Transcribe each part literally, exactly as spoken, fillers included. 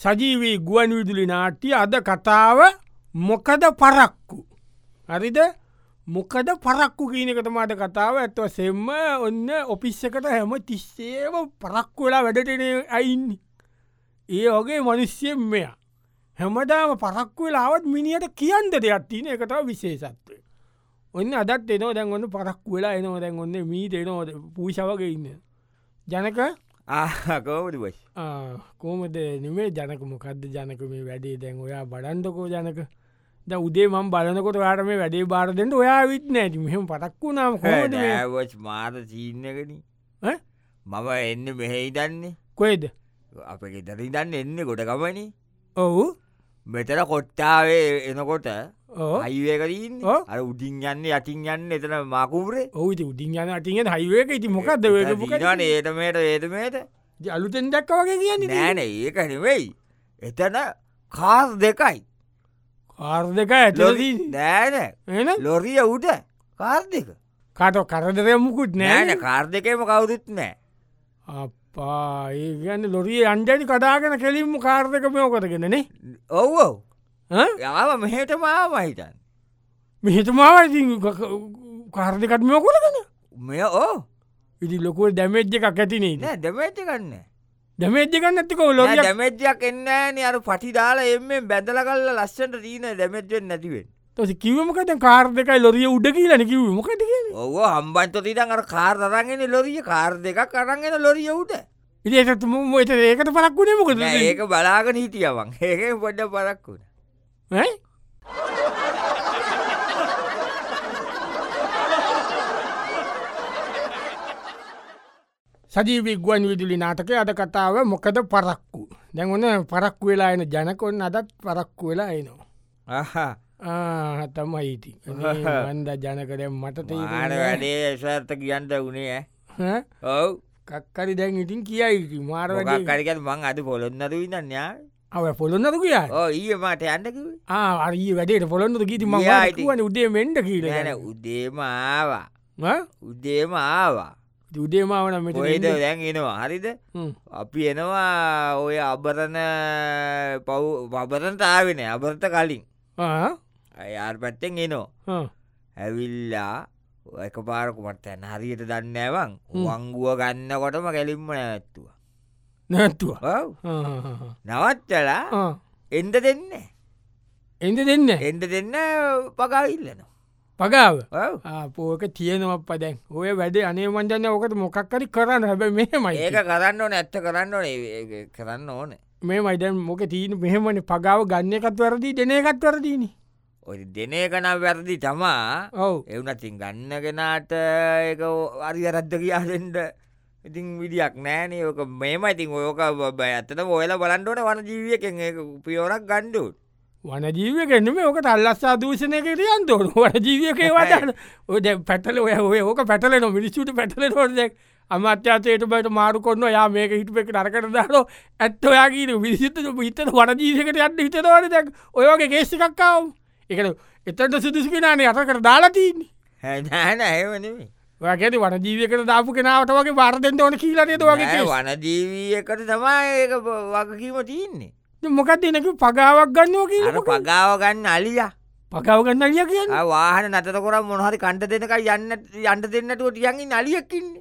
සජීවී ගුවන් විදුලි නාට්‍ය අද කතාව මොකද පරක්කු හරිද මොකද පරක්කු කියනකට මට කතාව ඇත්ව සෙම්ම ඔන්න ඔපිස්ස එකට හැම තිස්සේම පරක්කු වෙලා වැඩටන අයින්න ඒ වගේ මනුස්්‍යයෙන් මෙයා හැමදාම පරක්කු වෙලාවත් මිනිට කියන්ද දෙයක් තියන එකතාව විශේෂත්වය ඔන්න අදත් එනෝ දැන් ඔන්න පරක්කු වෙලා එනවා දැන් ඔන්න මීට එනෝද පූෂවගේ ඉන්න ජනක ආකෝමටි වයි කෝමද නෙමේ ජනක මොකක්ද ජනක මේ වැඩේ දැන් ඔයා බඩන්ඩකෝ ජනක ද උදේ මම් බලනකොට යාට මේ වැඩේ බාරදෙන්ට ඔයා විත් නෑති මෙහම පටක්කු නාම ොච් මාත චීන්නකන මම එන්න මෙහෙහි දන්නේ කොයිද අප ගෙතර දන්න එන්න ගොඩ ගමන ඔහු මෙතර කොට්ටාවේ එනකොට අයිවේකරන්න අර උඩින් යන්න යටින් යන්න එතන මාකුරේ ඔහුට උඩින් යන අටින් හයිවේක ඉති මොකක්ද ඒටමට ඒටමට අලුතෙන් දැක්ක වගේ කියන්නේ නෑන ඒක නෙවෙයි එතන කාස් දෙකයි කාර් දෙක ඇතලදී නෑන එන ලොරිය උට කාර් දෙක කාට කරදරය මුකුත් නෑන කාර් දෙකම කවුරුත් නෑ අපා ඒ ගන්න ලොරිය අන්ජනි කඩාගෙන කෙලින්ම කාර් දෙක මයෝකරගෙනනේ ඔව් ඔව් යාව මෙහෙට මාමහිතන් මෙහෙතුමාව කාර් දෙකට මයෝකොලගෙන මෙය ඕ ඉදි ලොකුව දැමේජ්ජ එකක් ඇතිනේ නෑ දැමේච්ච ගන්න දැමේජ්ජ ගන්න ඇතිකෝ ලො දැමේජ්ජයක් එන්නන අර පටි දාලා එම බැඳල කල්ල ලස්සට දීන දැමෙච්ෙන් නැතිවෙන් තොස කිවමකට කාර් දෙකයි ලොරිය උඩ කියලන කිව මොකට ඔව හම්බන්ත තිීතන් අර කාර් තරගෙන ලොරිය කාර් දෙක කරගෙන ලොරිය උට ඉ ඒතුම ට ඒකට පරක්ුණේ මොකද ඒක බලාගෙන හිටියවන් ඒක පොඩ්ඩ පරක්කුණ සජීවී ගුවන් විදුලි නාටක අද කතාව මොකද පරක්කු දැන් ඔන්න පරක්කු වෙලා එන ජනකොන්න අදත් පරක්කු වෙලා එනවා තමයි අන්ද ජනකර මට වැඩේ ස්වර්ත කියන්ට වනේ ඔව් කක්කරි දැන් ඉටින් කියයි මාර කරිකත් මං අද පොළොන්නද වින්නන්යා අව පොළොන්නද කිය ඊය මට යන්නකිව ආරී වැඩට පොළොන්නද ගීති ම වන උදේ මෙන්ඩ කියලන උදේම ආවා උදේම ආවා උදේමාවන මෙ දැන් එනවා හරිද අපි එනවා ඔය අබරණ පව් පබරට ආවෙන අබරත කලින් අයාර් පැත්තෙන් එනවා ඇවිල්ලා එක පාරකුමට ඇන හරියට දන්නෑවන් වංගුව ගන්න කොටම කැලින්ම නැත්තුව නැත්තුව නවත්තලා එන්ද දෙන්න එන්ද දෙන්න එන්ද දෙන්න පගවිල්ලනවා පගාව පෝක තියනවක් පදැන් ඔය වැඩ අනේ මන්ජන්න ඕකට මොකක්කරි කරන්න හැබ මෙහෙමයි ඒක කරන්න ඕන ඇත්ත කරන්න ඕන කරන්න ඕන මේ මයිදැන් මොක තියන මෙහෙමන පගාව ගන්න එකත් වැරදි දෙන එකත් වරදීන ඔය දෙන එකන වැරදි තමා ඔව එවනතින් ගන්නගෙනට ඒක අරි අරද්ද කියාදෙන්ට ඉතින් විදියක් නෑනේ ඕක මේම ඉතින් ඔයක බය ඇත්තට ඔයලා බලන්ඩෝන වන ජීවියකෙන් පියෝරක් ගණ්ඩුත් වන ජීවකෙන්ම ඕක අල්ලස්සා දූෂණය කරියන් තෝන වන ජීවක වදන්න ඔය පැටල ඔය ඔය ඕක පැටලන මිනිස්සුට පැටල ොදක් අමත්‍යතයට බට මාරු කොන්න යා මේක හිටපෙක් නරකට දාරෝ ඇත්ත ඔයාගීන විසිත හිත වන ජීවකට යන්න හිතනවන දැක් ඔයගේ කේසිකක්කාව එකට එතට සුදුසිකනානේ අතකට දාලාතින්නේ හැනෑන ඇවනේ වැකැති වන ජීවකට දාපු කෙනාවට වගේ බාරදෙන්ට ඕන කියලනේද වගේ වන ජීවීකට තමා ඒක වගකීම තියන්නේ මොකක්ද නක පගාවක් ගන්නවා කිය පගාව ගන්න අලිය පගාව ගන්න අලිය කිය වාහන නතර කොර මොහරි කණ්ට දෙනක යන්න යන්ට දෙන්නට ටියන්ගින් අලියක්කින්න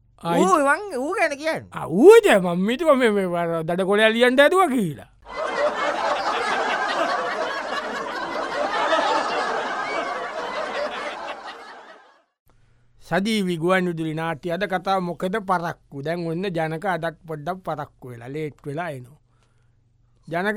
ඌ ගැන කියන්න ඌද මම්මිට දඩ කොල අලියන්ට ඇතුව කියලා සජීවී ගුවන් විදුලි නාට්‍ය අද කතා මොකද පරක්කු දැන් ඔන්න ජනක අදත් පොඩ්ඩක් පරක්කු වෙලා ලේට් වෙලා එනවා ජනක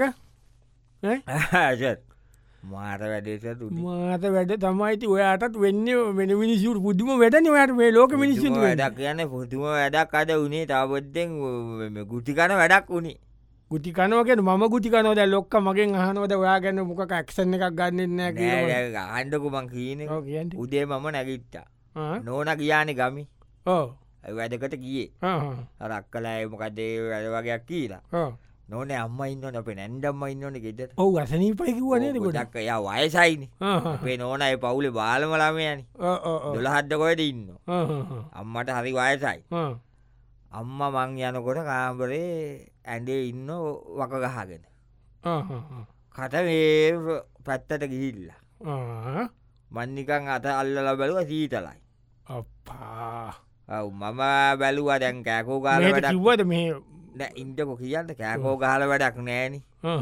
මාර වැඩේට මාත වැඩ තමයිති ඔයාටත් වෙන්න වෙන මිනිසුට පුදුම වැඩන යට මේ ලෝක මිනිසු වැඩක් කියන්න පුදුම වැඩක් අද වනේ තාබොත්තෙන් ගුටිකන වැඩක් වුණේ ගුටිකනවගෙන ම ගුටිකනව ද ලොක්ක මගෙන් අහනවද ඔයා ගැන්න මොක ඇක්ෂණ එකක් ගන්නන්න ආණ්ඩකුමන් කියන උදේ මම නැගිට්ටා නෝන කියානෙ ගමි ඕ වැඩකට කියේ රක්කලා මොකදේ වැඩ වගේයක් කියලා නොන අම්ම ඉන්න අප නැන්ඩම්ම ඉන්නන ගෙට ඔහු අසනීපයකිවනේ ගොඩක් යා වයසයින අපේ නෝනයි පවුලේ බාලමලාමයන දොළහද්දකොයට ඉන්න අම්මට හරි වයසයි අම්ම මං යනකොට කාම්බරේ ඇඩේ ඉන්න වක ගහගෙන කට මේ පැත්තට ගිහිල්ලා මන්නිකං අත අල්ලල බැලුව සීතලයි අප්පා මම බැලුව දැන් කෑකෝ ගාල වැඩ කිව්වද මේ ඉන්ටකො කියන්න කෑකෝ ගහල වැඩක් නෑන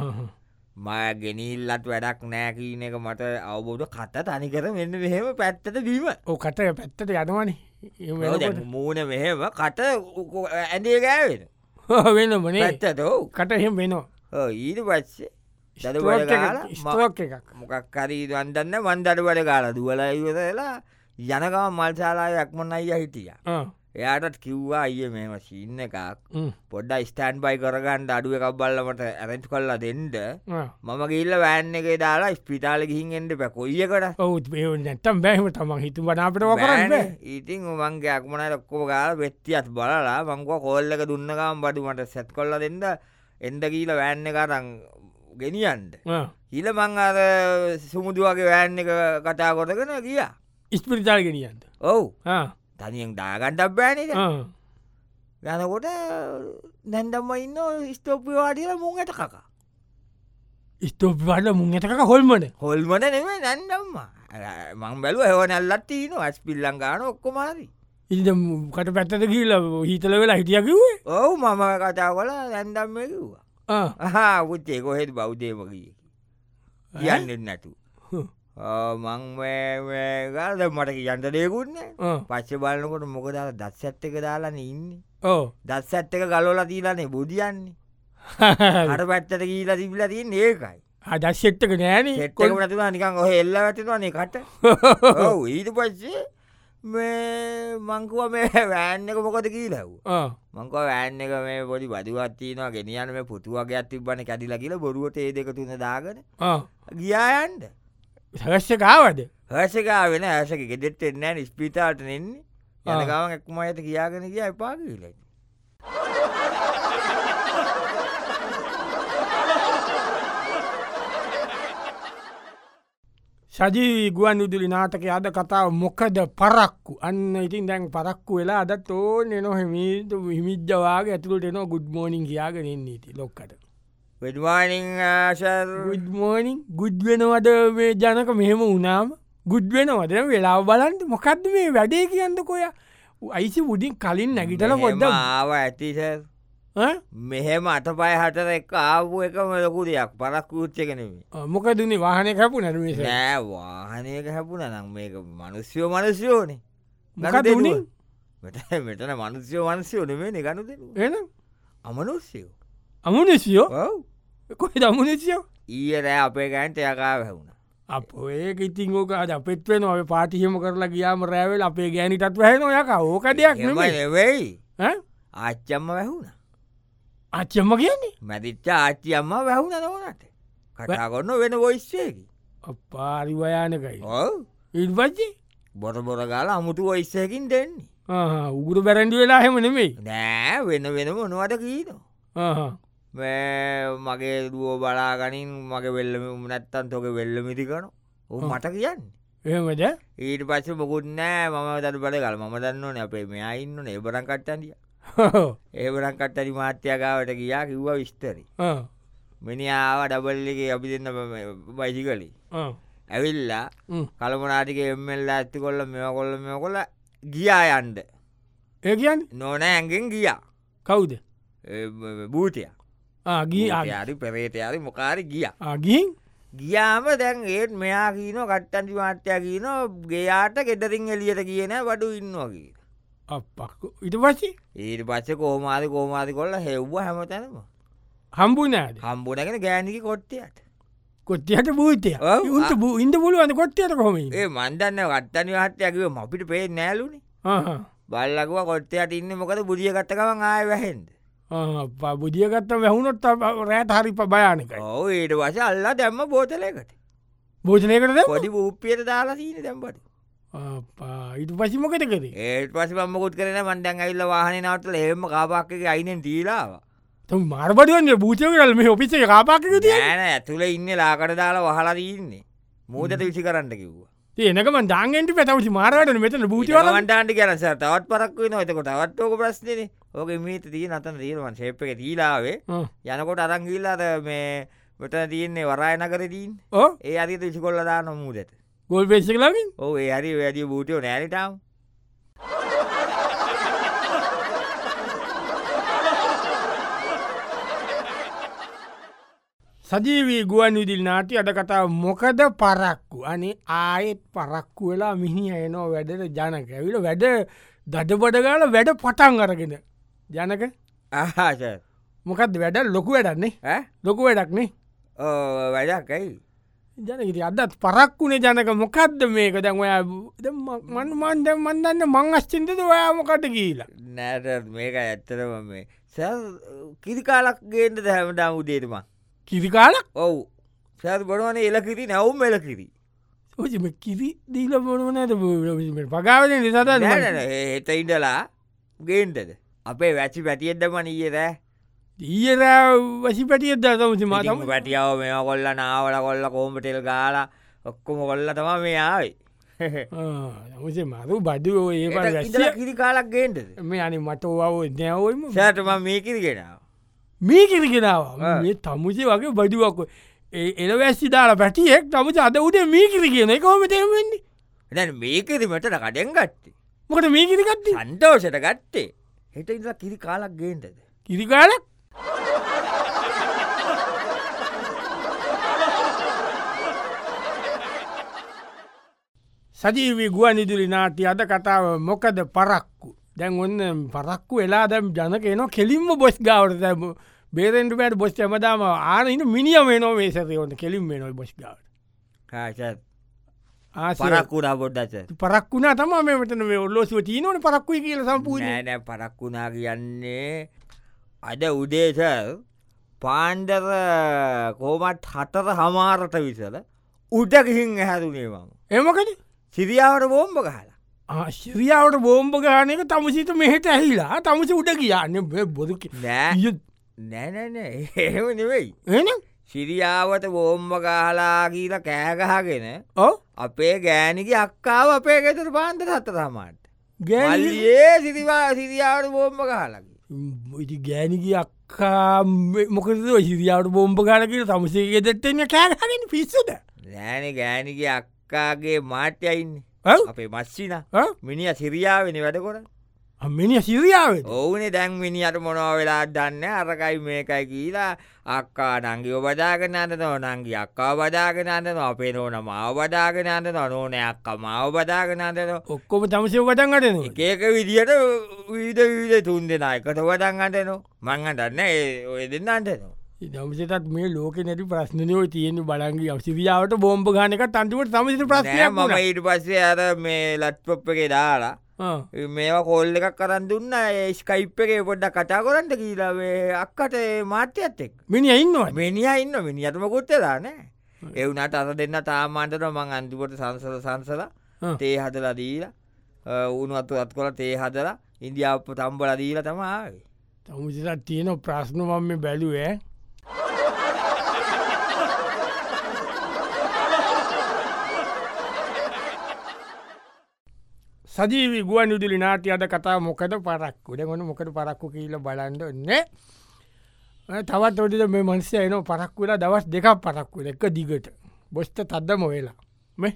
මය ගෙනල්ලත් වැඩක් නෑකීන එක මට අවබෝධ කට තනිකර මෙන්න මෙහෙම පැත්තට දීම ඕ කට පැත්තට යනවනේ මූුණ මෙහෙම කට ඇඩේ ගෑවෙන වෙන මනේ ඇත්තත කට එහෙම වෙනවා ඊට පස්සේ ස්ටෝක් එකක් මොකක්කරී වන්දන්න වන්දඩ වැඩ කාලා දුවල ඉවරලා යනකම මල්සාලායක්මන අයිය හිටිය එයාටත් කිව්වා අයිය මේම සින්න එකක් පොඩ්ඩ ස්ටෑන්් බයි කරගන්න අඩුව එකක් බල්ලමට ඇරෙන්ට් කොල්ලා දෙන්ඩ මම ගිල්ල වෑන්න එක දාලා ස්පිතාල ගිහින් එන්ඩ පැකොයියකට ඔවුත් නැතම් බෑහම තම හිතු බනාපට කරන්න ඉතින් උමන්ගේ අක්මන ලොක්කොම ගාල වෙත්තියත් බලලා මංකව කෝල්ලක දුන්නකම් බඩුමට සැත් කොල්ල දෙන්න එන්ඩ ගීල වෑන්න කරං ගෙනියන්ට හිල මං අර සුමුදුවගේ වෑන්න එක කතා කොටගෙන ගිය ස්පිරිතාල් ගෙනියන්ට ඔවු තනියෙන් දාගණ්ඩක් බෑනක යනකොට දැන්ඩම්ම ඉන්න ස්තෝපිවාඩිල මුං ඇත කකා ස්තෝපිවාඩ මුං ඇතක හොල්මට හොල්මට නෙමේ නැන්ඩම්ම මං බැලුව හව නැල්ලත්තිීන ඇස් පිල්ලං ගාන ඔක්කොමාරි ඉද කට පැත්තට කියල හිතල වෙලා හිටියකිවේ ඔවු මම කතා කොලා දැන්ඩම්ම කිව්වා පුච්චේ කොහෙද බෞද්ධයමගිය කියන්නෙත් නැතු මං ගල්ද මට කියන්ට දෙකුන්න පච්ච බලන්නකොට මොකදාල දත් ඇත්ත එක දාලාන ඉන්න ඕ දත් ඇත්ත එක ගලෝල තිීලනේ බුදියන්නේ හට පැත්තට කියීලා තිබිල තින් ඒකයි අදශ්‍යත්තක නෑන එක්කොම නතුවා නිකන් ඔහ එල්ල වැටවානේ කට ඔව ඊට පස්සේ මේ මංකුව මේ වෑන්න එක මොකද කීලව මංකව වෑන්න එක මේ පොඩි බදුවත්තිනවා ගෙනියන මේ පුතුවගේ අතිබන කැඩිලා කියල බොරුවට ඒ දෙක තුන දාගන ගියායන්ට හර්ෂකාවද හර්ෂකා වෙන ඇසක ගෙදෙත් එන්නෑ ස්පිතාට නෙන්නේ යනකාවන් එක්ම ඇත කියාගෙන කිය එපා කියල සජී ගුවන් විදුලි නාටක අද කතාව මොකද පරක්කු අන්න ඉතින් දැන් පරක්කු වෙලා අදත් ඕන නො හිමීට හිමිද්ජවාගේ ඇතුළට එනවා ගුඩ්මෝනිින් කියාගෙන එන්නේ ති ලොක්කට විඩවානිින් ගුඩ්මෝනිින් ගුඩ් වෙනවද මේ ජනක මෙහෙම උනාම ගුඩ් වෙනවද වෙලා බලන්ට මොකක්ද මේ වැඩේ කියන්න කොය අයිසි උඩින් කලින් නැගිටල පොඩ්ඩ ආව ඇතිස මෙහෙම අත පය හටර එක ආපු එකම ලොකු දෙයක් පරක් කුච්චකනෙම මොකදනි වාහනය කැපු නැරුවේ නෑ වාහනයක හැපුන නම් මේක මනුස්්‍යයෝ මනුස්යෝනේ මොකදුනේ මෙට මෙතන මනුස්්‍යයෝ වන්සයෝ නෙමේ ගනුද එන අමනුස්්‍යයෝ අමුණසියෝ කොයි අමුණසියෝ ඊය රෑ අපේ ගෑන්ට යකා වැැහුණ අප ඒක ඉතින් ඕක අද පෙත්වෙන ඔය පාටිහෙම කරලා ගියාම රෑවල් අපේ ගෑනිටත් වැහෙන යක ඕක දෙයක් නෙවෙයි ආච්චම්ම වැැහුණ අච්චම්ම කියන්නේ මැදිච්ච ආච්චි අම්ම වැැහුණ නොනට කටා කොන්න වෙන ඔයිස්සේකි අපාරිවයානකයි ඔව ඉල්බච්චි බොර බොර ගාල අමුතු ඔයිස්සයකින් දෙන්නේ උගුරු බැරැන්ඩි වෙලා හෙම නෙමේ නෑ වෙන වෙනම නොවට කීනවා මගේ දුව බලාගනින් මගේ වෙල්ලම නැත්තන් තොක වෙල්ල මිතිකන උ මට කියන්න එමද ඊට පස්ස මොකුත් නෑ මම දට බඩ කල ම දන්නවන අපේ මෙයා ඉන්න ඒබරන් කට්ටන්ඩිය ඒබරන් කට්ටරි මාත්‍යයාගාවට ගියා කිව්ව විස්තරි මිනිාව ඩබල්ලගේ අපි දෙන්න බයිසි කලි ඇවිල්ලා කළමනාටික එම්මල්ලා ඇත්ති කොල්ල මෙ කොල්ල මෙ කොල ගියා යන්ඩ ඒ කියන්න නොන ඇගෙන් ගියා කවුද භූතය ගී යාරි පෙරේතයාරි මොකාරි ගිය ගින් ගියාම දැන් ඒත් මෙයා කියීන කට්ටන්ටි මාත්‍යයා කියන ගේයාට ගෙදරින් එලියට කියන වඩු ඉන්නවාගේ අපක් ඉට පස්සේ ඊට පස්සේ කෝමාරි කෝමාරි කොල්ල හෙව්ව හැමතැනම හම්බුනාද හම්බුනගෙන ගෑනිකි කොට්ටයට කොට්ටියට භූතය උන්ට ඉන්ද පුළුවන්ද කොට්ටයට කොම ඒ මන්දන්න කට්ටනි වාත්‍යයකිව මපිට පේ නෑලුනේ බල්ලකුව කොට්ටයට ඉන්න මොකද බුදිය ගත්තකම ආය වැහෙන්ද බුදියගත්ත වැැහුණොත් රෑට හරි භයානකයි ඕ ඊට වශ අල්ලා දැම්ම බෝතලයකට භෝජනයකට පොඩි භූපියට දාලා සීන දැම්බට ඊට පසිමකට කර ඒට පසි පම්මකුත් කරන මන්ඩැන් ඇල්ල වාහන නවටල හෙම කාපාක්ක අයිනෙන් දීලාව මාර්බඩුවන්ගේ භූචකරල් මේ ඔපිසේ කාපාක ෑන ඇතුළ ඉන්න ලාකට දාලා වහලා දීන්නේ මූදට විසි කරන්න කිව්වා ඒනකම දාගෙන්ට පැතවසි මාරට මෙතන භූතිවලන්ටාන්ට කරස තවත් පරක්ව නොතකොට තවත්වෝක ප්‍රශ්නන ඕක මීත තිය නතන තීරවන් ශේප්ක තීලාවේ යනකොට අරංගිල්ලාද මේ මෙතන තියන්නේ වරාය නගර දීන් ඕ ඒ අරිත විසිකොල්ල දාන මූදට ගොල් පේච්චක ලගින් ඕ ඒ හරි වැඩිය බූටියෝ නෑලිටාව සජීවී ගුවන් විදිල් නාටි අද කතාව මොකද පරක්කු අනි ආයෙත් පරක්කු වෙලා මිනි අයනෝ වැඩට ජනක ඇවිල වැඩ දඩපොඩ ගාල වැඩ පටන් අරගෙන ජනක ආහාස මොකද වැඩ ලොකු වැඩන්නේ ලොකු වැඩක්නේ වැඩක්යි ජනක අදත් පරක්කුණේ ජනක මොකක්ද මේක දැන් ඔයා මන් මන්ද මන්දන්න මං අස්චින්තද ඔයා මොකට කියලා නෑට මේක ඇත්තරම මේ සැ කිරිකාලක් ගේන්ට හැමටම උදේටම කිරිකාලක් ඔවු සැ බොඩවන එලකිරි නැවුම් එලකිරි ඔජම කිරි දීල බොනවනට පගාවන නිසාද හෙත ඉඩලා ගේන්ටද අපේ වැච්චි පැටියෙද්දම නීයරෑ ඊර වසි පැටියද තමසි මතම පැටියාව මේ කොල්ල නාවල කොල්ල කෝම්පටෙල් ගාල ඔක්කොම කොල්ල තම මේ ආවේ මුසේ මරු බඩු ඒ කිරි කාලක් ගේන්ටද මේ අනි මට ඔවව නැවම සෑටම මේ කිරිගෙනාව මේ කිරිගෙනාව මේ තමුසේ වගේ බඩුවක් එල වැස්සි දාලා පැටියෙක් තමුස අද උඩේ මේ කිරි කියන එකහොම තේමෙන්නේ දැන් මේ කිරිමට කඩෙන් ගත්තේ මොකට මේ කිරිගත්ත සන්තෝෂට ගත්තේ හෙට ඉඳලා කිරි කාලක් ගේන්ටද කිරිකාලක් සජීවී ගුවන් ඉදිරි නාටි අද කතාව මොකද පරක්කු දැන් ඔන්න පරක්කු වෙලා දැම් ජනක න කෙලින්ම බොස් ගාවට දැම බේරෙන්ට පෑට බොස් ඇමදාම ආනට මිනිියම නෝ වේසරයෝට කෙලින් නො බොස් ගාවට පරක්කුණා බොඩ්ඩච පරක්ුණා තම මෙතන ඔල්ලෝසිව තිීනවන පරක්කුයි කියල සම්පූ නෑ පරක්කුණා කියන්නේ අද උදේස පාන්ඩර කෝමත් හතර හමාරට විසල උඩ ගිහින් හැරුණේ මම එමකද සිරියාවට බෝම්භ ගහලා ශිරියාවට බෝම්භ ගානක තමසිත මෙහෙට ඇහිලා තමස උඩ කියන්න බොදු නෑ නෑනෑ එහෙම නෙවෙයි එන සිරියාවට බෝම්භ ගහලා කියීල කෑගහගෙන ඕ අපේ ගෑනිගේ අක්කාව අපේ ගෙතර පාන්දර හතර හමාට ගෑඒ සිරිවා සිරියාවට බෝම්භ ගහලකි ගෑනිගේ අක්කා මොකද සිරියාවට බෝම්භ ගාලකට තමසේ ගෙදෙටෙන්න කෑගහගෙන පිස්සුද නෑන ගෑනිගේ අක්කාගේ මාට්‍යයින්න අපේ මස්සින මිනිිය සිරියාවෙන වැඩකොට මිනිිය සිරියාව ඔවුනේ දැන් මිනිියට මොනෝ වෙලා දන්න අරකයි මේකයි කියලා අක්කා නංගි ඔබදාගෙන අන්න නෝනංගි අක්කා බදාගෙන අන්න අපේ නෝන මාව බදාගෙන අන්න නොනෝන අක්ක මාව බදාගෙන අන්නන ඔක්කොම තමසය වටන්ගටන ඒක විදියට විීද විීද තුන් දෙෙන එකට වටන් අටනො මංහ දන්න ඔය දෙන්න අන්ටනවා දමසටත් මේ ලෝක නැති ප්‍රශ්නයෝ තියෙන බලන්ගේ අවසිරියාවට බෝම්භ ගානක තන්තිවට තමසි ප්‍රශ්නය ම ඊට පස්සේ අර මේ ලට්පොප්පගේ දාලා මේවා කොල්ල එකක් කරන්න දුන්න ස්කයිප් එක පොඩ්ඩ කතා කරන්නට කියලාවේ අක්කට මාත්‍යත් එක් මිනි ඉන්නවා මිනිිය ඉන්න මිනිියටම කොත්තලා නෑ එවනට අර දෙන්න තාමාන්ටන මං අන්තිපොට සංසල සංසල තේ හදලා දීලා උනුවත්තු අත් කොල තේ හදලා ඉන්දියාප තම්බල දීලා තමාවේ තමුසිට තියෙන ප්‍රශ්න මම බැලුවේ සජීවී ගුවන් විදුලි නාටි අද කතා මොකද පරක්කු ද ගොන මොකට පරක්කු කියීල බලන්ඩ න්නේ තවත් ඔටිද මේ මන්සය එන පරක් වෙලා දවස් දෙකක් පරක්කු එක දිගට බොස්ට තද්දම වෙලා මේ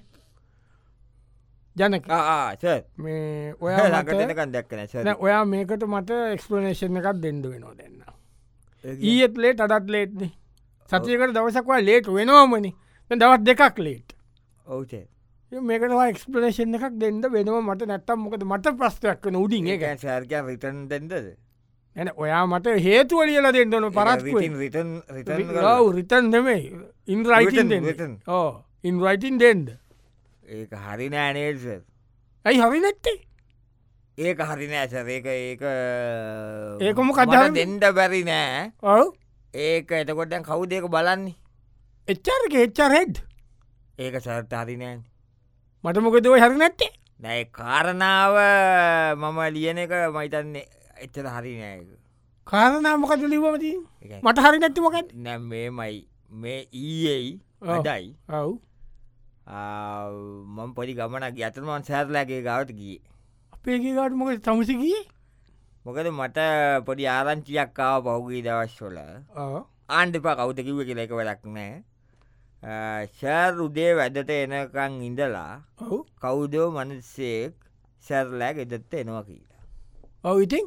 ජනක මේ ඔයා ලකටකන් දැක්කන ඔයා මේකට මට එක්ස්පලනේෂන් එකක් දෙඩ වෙනවා දෙන්න ඊත් ලේට අඩත් ලේට්න සතියකට දවසක්වා ලේට වෙනවාමනි දවත් දෙකක් ලේට් ඔවුේ මේකවා එක්ස්පලේෂන් එකක් දෙන්න වෙනවා මට නැත්තම් මොකද මට ප්‍රස්ටයක් වන උඩින් එක සෑර්ක රිටන් දෙෙන්දද ඇන ඔයා මට හේතුවලියල දෙන්නන පරත්ක රිටන් රිටන් නෙමේ ඉන්රයිටන් ඕ ඉන්රයිටන් දෙන්ද ඒක හරි නෑනේල්ස ඇයි හරි නැත්තේ ඒක හරි නෑසර ඒක ඒක ඒකම කදර දෙන්ඩ බැරි නෑ ඔව ඒක එතකොට්ටන් කවු දෙක බලන්නේ එච්චාරක එච්චා හෙඩ් ඒක සර්ත හරි නෑන් මට මොකද ඔය හරි නැත්තේ නැයි කාරණාව මම ලියන එක මයිතන්නේ එච්චර හරි නෑක කාරනාමකද ලිවමති මට හරි නැති මොකත් නැ මේ මයි මේ ඊයයි අඩයි ඔව් මම පොඩි ගමනක් ඇතමන් සෑරලගේ ගවට ගිය අපේගේගට මොක තමසිගිය මොකද මට පොඩි ආරංචියක්කාව පහුගී දවස්වල ආණ්ඩපා කවුද කිව්ව කියලා එක වැඩක් නෑ ශර් උදේ වැඩට එනකං ඉඳලා කවුදෝ මනුස්සෙක් සැරලෑ ගෙදත්ත එනවා කියලා. ඔවිඉතින්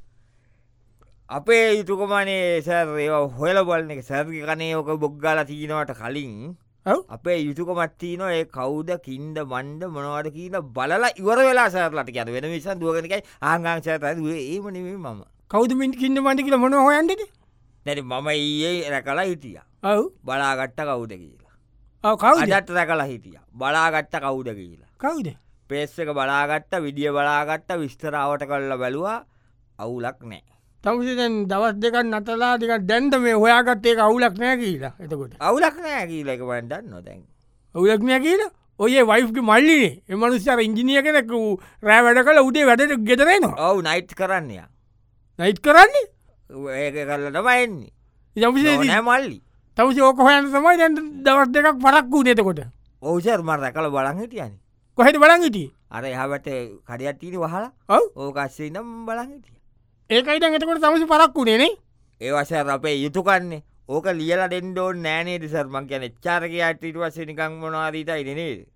අපේ යුතුකමනේ සැර ඒ හොල බලන එක සැර්ගි කනේ ඕක බොග්ගාල තිීනවට කලින් අපේ යුතුකමත් තියන ඒ කවුද කින්ද මණ්ඩ මොනවාට කියීන බලලා ඉවර වෙලා සැරලට කියද වෙන විසන් දුවගෙනකයි ආංගංශත ඒමනේ මම කවුද මින් කින්ද මට කියල මොන හොයන්ටද නැති මම ඒ රැකලා හිටිය ඔව් බලාගට්ට කවුද කියලා කවුදට රැකලා හිටිය බලාගට්ට කවුද කියලා කවුද පේස් එක බලාගත්ත විදිිය බලාගත්ත විස්තරාවට කල්ල බැලවා අවුලක් නෑ තවසිෙන් දවස් දෙකක් නතලා දෙක දැන්ට මේ හොයාගත්තේ අවුලක් නෑ කියලා එතකොට අවුලක් නෑ කියීල එක වන්ටන්න නොදැන් අවුලක් නෑ කියලා ඔය වයිෆ්ග මල්ලිනේ එමනුස්්‍යර ඉංජිනිය කෙනෙක් රෑ වැඩ කල උදේ වැඩට ගෙදරෙනවා ඔවු නයිට් කරන්නය නයිට් කරන්නේ ඒක කරලට මයන්නේ යමසේ නෑ මල්ලි තවසි ඕක හොයන් තමයි දැ දවස් දෙකක් පරක් වූ නතකොට ඕෂර් මර කල බලන් හිටියන කොහෙට බලන් හිටිය අර එහාට කඩියත්තිීන වහලා ඔව ඕකස්සේ නම් බලන් හිටිය ඒකයිට එතකොට තමසි පරක් වුණේනේ ඒවසර අපේ යුතුකන්නේ ඕක ලියල ඩෙන්ඩෝන් නෑනේ සර්මන් කියන එච්චාරක අටට වස නිකං මොනවාරීතයි නේ